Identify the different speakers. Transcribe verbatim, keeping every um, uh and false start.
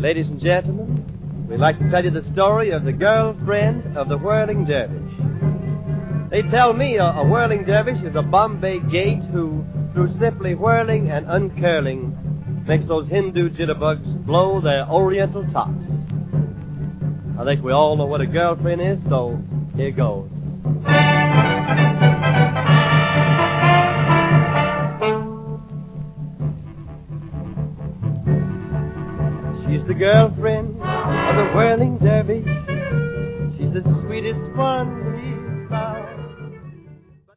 Speaker 1: Ladies and gentlemen, we'd like to tell you the story of the girlfriend of the whirling dervish. They tell me a, a whirling dervish is a Bombay gate who, through simply whirling and uncurling, makes those Hindu jitterbugs blow their oriental tops. I think we all know what a girlfriend is, so here goes. She's the girlfriend of the whirling dervish. She's the sweetest one he's found.